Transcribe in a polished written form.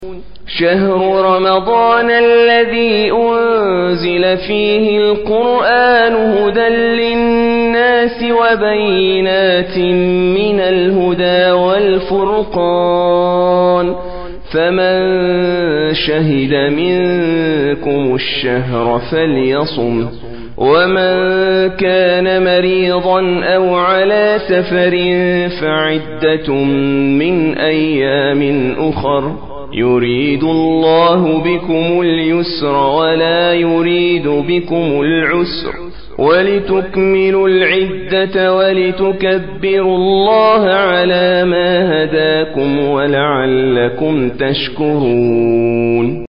شهر رمضان الذي أنزل فيه القرآن هدى للناس وبينات من الهدى والفرقان فمن شهد منكم الشهر فليصم ومن كان مريضا أو على سفر فعدة من أيام أخر يريد الله بكم اليسر ولا يريد بكم العسر ولتكملوا العدة ولتكبروا الله على ما هداكم ولعلكم تشكرون.